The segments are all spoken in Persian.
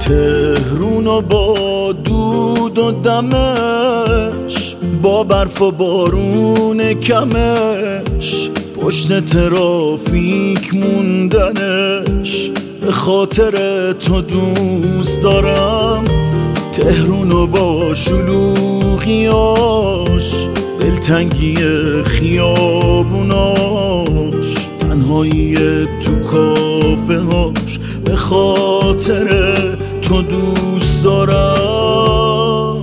تهرون و با دود و دمش، با برف و بارون کمش، پشت ترافیک موندنش، به خاطر تو دوست دارم تهرون و با شلوغیاش، دلتنگی خیابوناش، تنهایی تو کافه هاش، به خاطر تو دوست دارم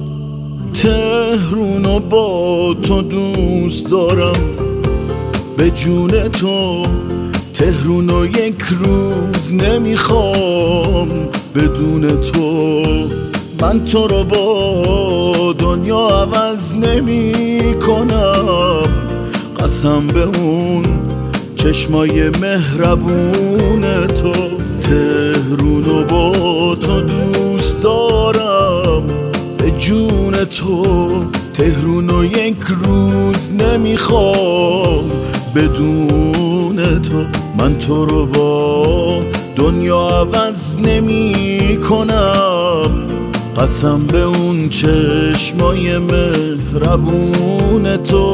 تهرون و با تو دوست دارم به جون تو. تهرون و یک روز نمیخوام بدون تو. من تو رو با دنیا عوض نمی کنم، قسم به اون چشمای مهربون تو. تهرون و با تو دوست دارم به جون تو. تهرون و یک روز نمیخوام بدون تو. من تو رو با دنیا عوض نمی کنم، قسم به اون چشمای مهربون تو.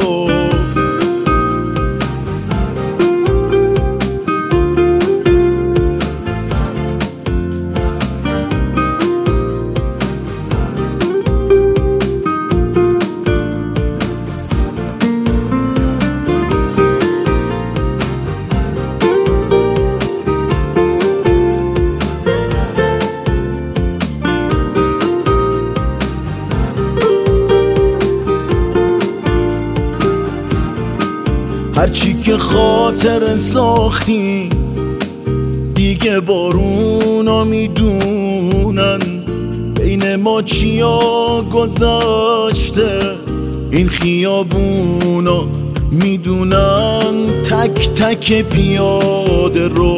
هرچی که خاطر ساختی دیگه بارونا میدونن، بین ما چیا گذاشته این خیابونا میدونن. تک تک پیاده رو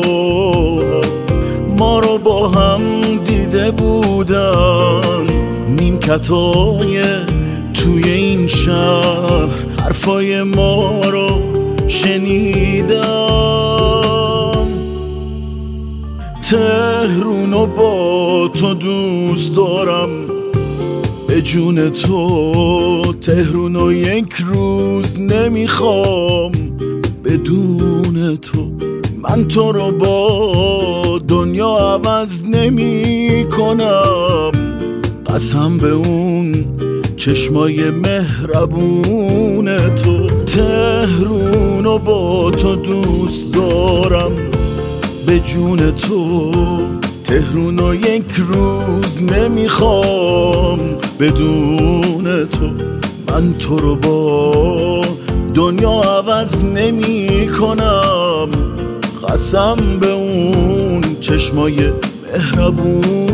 ما رو با هم دیده بودن، نیمکتای توی این شهر حرفای ما رو شنیدم. تهرون و با تو دوست دارم به جون تو. تهرون و یک روز نمیخوام بدون تو. من تو رو با دنیا عوض نمی کنم، قسم به اون چشمای مهربون تو. تهرون و با تو دوست دارم به جون تو. تهرون و یک روز نمیخوام بدون تو. من تو رو با دنیا عوض نمی کنم، قسم به اون چشمای مهربون